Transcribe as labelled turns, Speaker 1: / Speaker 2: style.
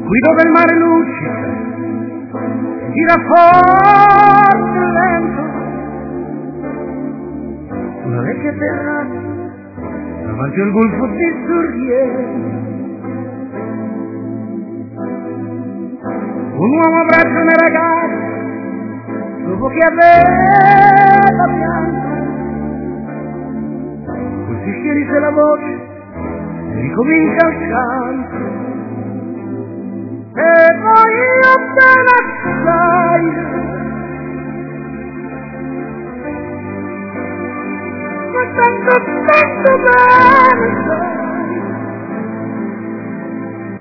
Speaker 1: qui dove il mare luccica, tira forte e lento, una vecchia terrazza davanti al golfo di Sorrento. Un uomo abbraccia una ragazza dopo che aveva pianto, poi si schiarisce la voce e ricomincia il canto. E poi io